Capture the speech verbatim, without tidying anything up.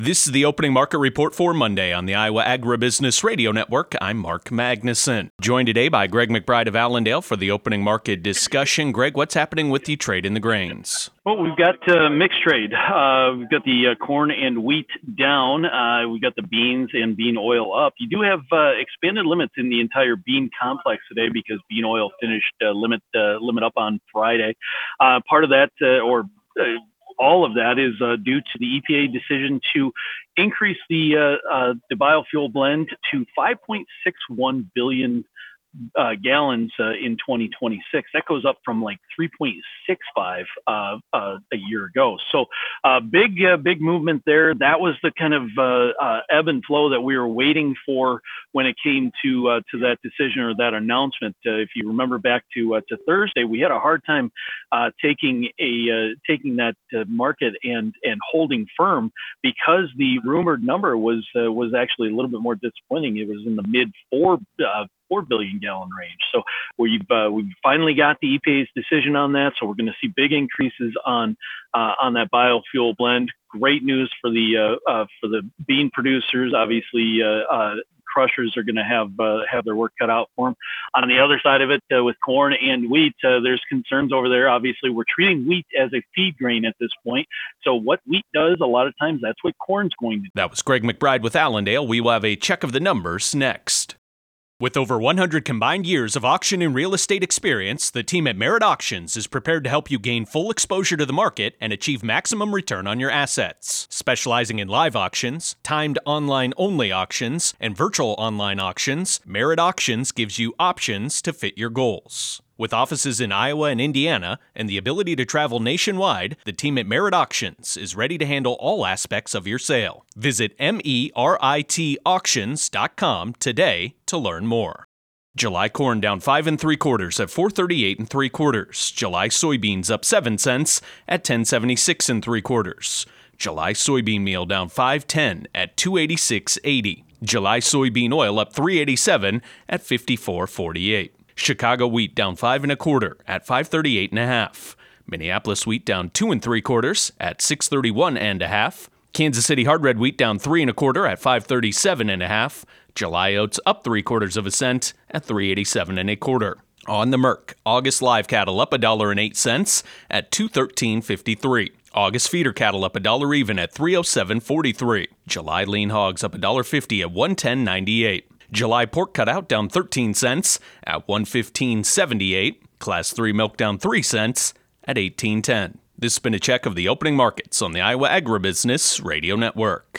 This is the opening market report for Monday on the Iowa Agribusiness Radio Network. I'm Mark Magnuson. Joined today by Greg McBride of Allendale for the opening market discussion. Greg, what's happening with the trade in the grains? Well, we've got uh, mixed trade. Uh, we've got the uh, corn and wheat down. Uh, we've got the beans and bean oil up. You do have uh, expanded limits in the entire bean complex today because bean oil finished uh, limit uh, limit up on Friday. Uh, part of that, uh, or uh, all of that, is uh, due to the E P A decision to increase the uh, uh, the biofuel blend to five point six one billion Uh, gallons uh, in twenty twenty-six. That goes up from like three point six five uh, uh, a year ago. So uh, big, uh, big movement there. That was the kind of uh, uh, ebb and flow that we were waiting for when it came to uh, to that decision or that announcement. Uh, if you remember back to uh, to Thursday, we had a hard time uh, taking a uh, taking that uh, market and and holding firm because the rumored number was uh, was actually a little bit more disappointing. It was in the mid four. Uh, four billion gallon range. So we've uh, we've finally got the E P A's decision on that. So we're going to see big increases on uh, on that biofuel blend. Great news for the uh, uh, for the bean producers. Obviously, uh, uh, crushers are going to have uh, have their work cut out for them. On the other side of it, uh, with corn and wheat, uh, there's concerns over there. Obviously, we're treating wheat as a feed grain at this point. So what wheat does, a lot of times, that's what corn's going to do. That was Greg McBride with Allendale. We will have a check of the numbers next. With over one hundred combined years of auction and real estate experience, the team at Merit Auctions is prepared to help you gain full exposure to the market and achieve maximum return on your assets. Specializing in live auctions, timed online-only auctions, and virtual online auctions, Merit Auctions gives you options to fit your goals. With offices in Iowa and Indiana and the ability to travel nationwide, the team at Merit Auctions is ready to handle all aspects of your sale. Visit merit auctions dot com today to learn more. July corn down five and three quarters at four thirty-eight and three quarters. July soybeans up seven cents at ten seventy-six and three quarters. July soybean meal down five ten at two eighty-six eighty. July soybean oil up three eighty-seven at fifty-four forty-eight. Chicago wheat down five and a quarter at five thirty-eight and a half. Minneapolis wheat down two and three quarters at six thirty-one and a half. Kansas City hard red wheat down three and a quarter at five thirty-seven and a half. July oats up three quarters of a cent at three eighty-seven and a quarter. On the Merc, August live cattle up a dollar and eight cents at two thirteen fifty-three. August feeder cattle up a dollar even at three oh seven forty-three. July lean hogs up a dollar fifty at one ten ninety-eight. July pork cutout down thirteen cents at one fifteen seventy-eight. Class three milk down three cents at eighteen ten. This has been a check of the opening markets on the Iowa Agribusiness Radio Network.